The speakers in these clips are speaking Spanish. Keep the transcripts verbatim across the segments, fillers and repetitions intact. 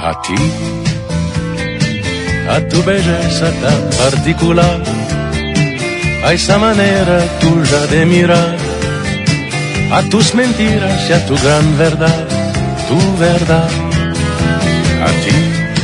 A ti, a tu belleza tan particular, a esa manera tuya de mirar, a tus mentiras y a tu gran verdad, tu verdad. A ti,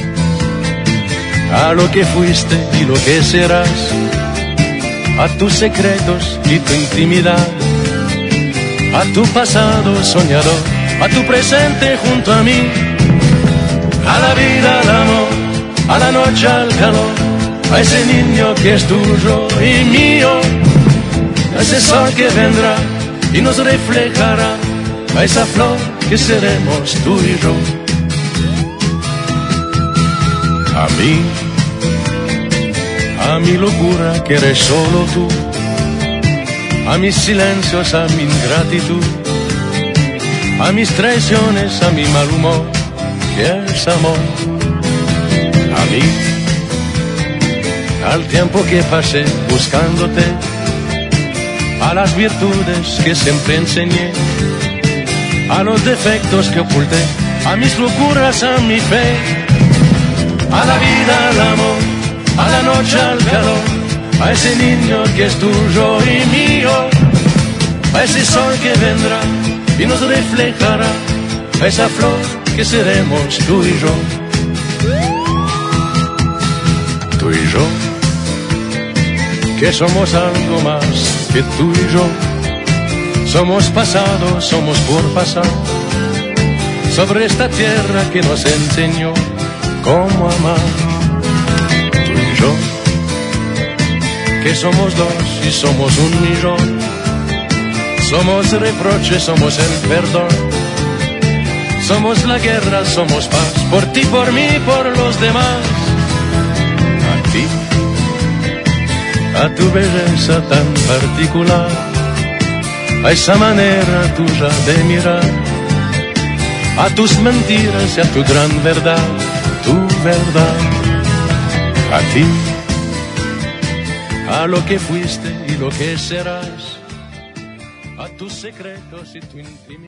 a lo que fuiste y lo que serás, a tus secretos y tu intimidad, a tu pasado soñador, a tu presente junto a mí, a la vida, al amor, a la noche, al calor, a ese niño que es tuyo y mío, a ese sol que vendrá y nos reflejará, a esa flor que seremos tú y yo. A mí, a mi locura que eres solo tú, a mis silencios, a mi ingratitud, a mis traiciones, a mi mal humor, que es amor. A mí, al tiempo que pasé buscándote, a las virtudes que siempre enseñé, a los defectos que oculté, a mis locuras, a mi fe, a la vida, al amor, a la noche, al calor, a ese niño que es tuyo y mío, a ese sol que vendrá y nos reflejará, a esa flor que seremos tú y yo. Tú y yo, que somos algo más que tú y yo, somos pasado, somos por pasar, sobre esta tierra que nos enseñó cómo amar. Tú y yo, que somos dos y somos un millón, somos reproches, somos el perdón, somos la guerra, somos paz, por ti, por mí, por los demás. A ti, a tu belleza tan particular, a esa manera tuya de mirar, a tus mentiras y a tu gran verdad, tu verdad. A ti, a lo que fuiste y lo que serás, a tus secretos y tu intimidad.